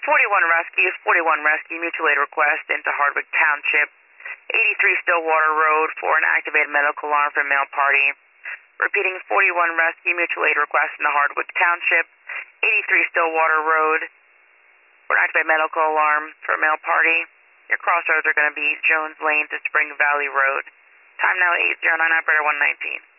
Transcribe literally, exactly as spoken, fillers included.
forty-one Rescue, forty-one Rescue, mutual aid request into Hardwick Township, eighty-three Stillwater Road for an activated medical alarm for a male party. Repeating, forty-one Rescue, mutual aid request into Hardwick Township, eighty-three Stillwater Road for an activated medical alarm for a male party. Your crossroads are going to be Jones Lane to Spring Valley Road. Time now eight oh nine, operator one nineteen.